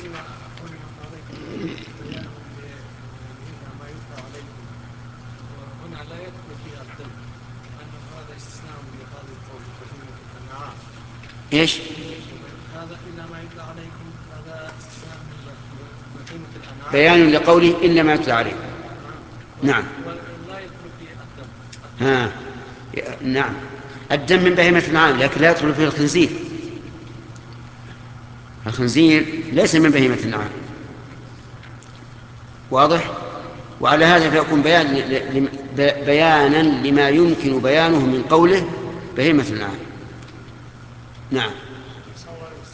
ما يتلى عليكم هنا لا يدخل فيها الدم لأنه هذا استثناء لهذا القول بهيمة الأنعام. إيش؟ هذا إلا ما يتلى عليكم هذا استثناء من بهيمة الأنعام. بيان لقوله إلا ما يتلى عليكم. نعم. ولا يدخل فيه الدم. ها. نعم. الدم من بهيمة الأنعام لكن لا يدخل فيه الخنزير. الخنزير ليس من بهيمة الأنعام. واضح؟ وعلى هذا فيكون بيانا لما يمكن بيانه من قوله بهيمة الأنعام. نعم.